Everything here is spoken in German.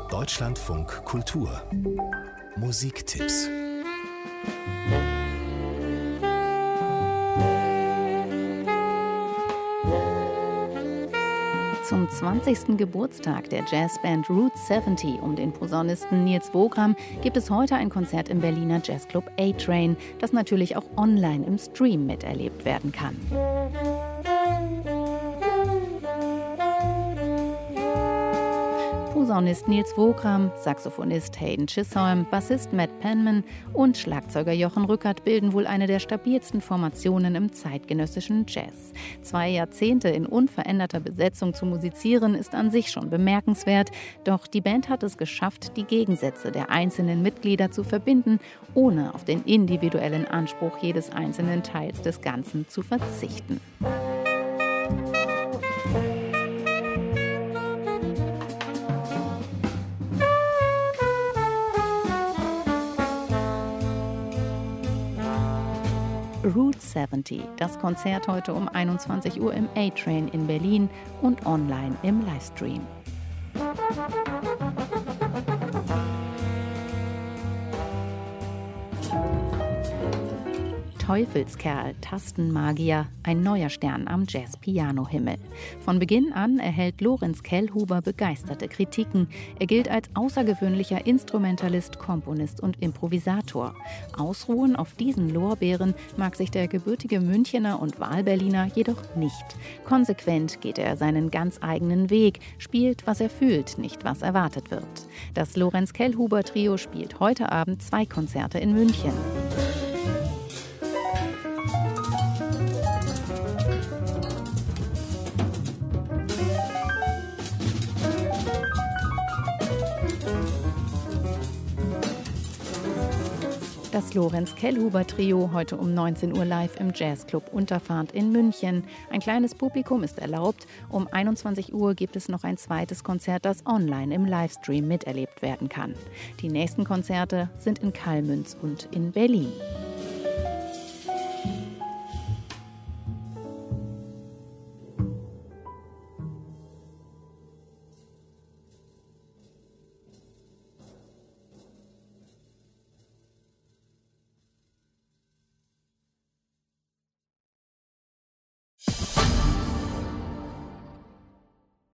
Deutschlandfunk Kultur Musiktipps. Zum 20. Geburtstag der Jazzband Route 70 um den Posaunisten Nils Wogram gibt es heute ein Konzert im Berliner Jazzclub A-Train, das natürlich auch online im Stream miterlebt werden kann. Posaunist Nils Wogram, Saxophonist Hayden Chisholm, Bassist Matt Penman und Schlagzeuger Jochen Rückert bilden wohl eine der stabilsten Formationen im zeitgenössischen Jazz. 2 Jahrzehnte in unveränderter Besetzung zu musizieren, ist an sich schon bemerkenswert. Doch die Band hat es geschafft, die Gegensätze der einzelnen Mitglieder zu verbinden, ohne auf den individuellen Anspruch jedes einzelnen Teils des Ganzen zu verzichten. Route 70, das Konzert heute um 21 Uhr im A-Train in Berlin und online im Livestream. Teufelskerl, Tastenmagier, ein neuer Stern am Jazz-Piano-Himmel. Von Beginn an erhält Lorenz Kellhuber begeisterte Kritiken. Er gilt als außergewöhnlicher Instrumentalist, Komponist und Improvisator. Ausruhen auf diesen Lorbeeren mag sich der gebürtige Münchener und Wahlberliner jedoch nicht. Konsequent geht er seinen ganz eigenen Weg, spielt, was er fühlt, nicht was erwartet wird. Das Lorenz Kellhuber Trio spielt heute Abend 2 Konzerte in München. Das Lorenz Kellhuber Trio heute um 19 Uhr live im Jazzclub Unterfahrt in München. Ein kleines Publikum ist erlaubt. Um 21 Uhr gibt es noch ein zweites Konzert, das online im Livestream miterlebt werden kann. Die nächsten Konzerte sind in Kallmünz und in Berlin.